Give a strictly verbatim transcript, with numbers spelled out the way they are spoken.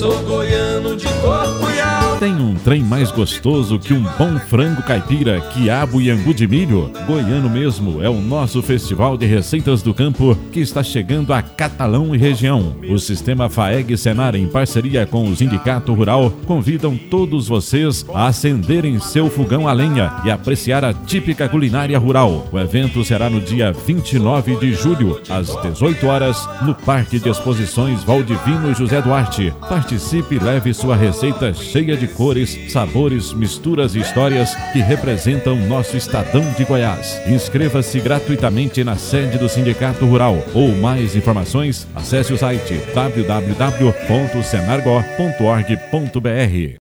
sou goiano de corpo e alma. Tem um trem mais gostoso que um bom frango caipira, quiabo e angu de milho? Goiano mesmo é o nosso Festival de Receitas do Campo, que está chegando a Catalão e região. O Sistema FAEG Senar, em parceria com o Sindicato Rural, convidam todos vocês a acenderem seu fogão a lenha e apreciar a típica culinária rural. O evento será no dia vinte e nove de julho, às dezoito horas, no Parque de Exposições Valdivino José Duarte. Participe e leve sua receita cheia de cores, sabores, misturas e histórias que representam nosso estadão de Goiás. Inscreva-se gratuitamente na sede do Sindicato Rural. Ou mais informações, acesse o site w w w ponto senargo ponto org ponto b r.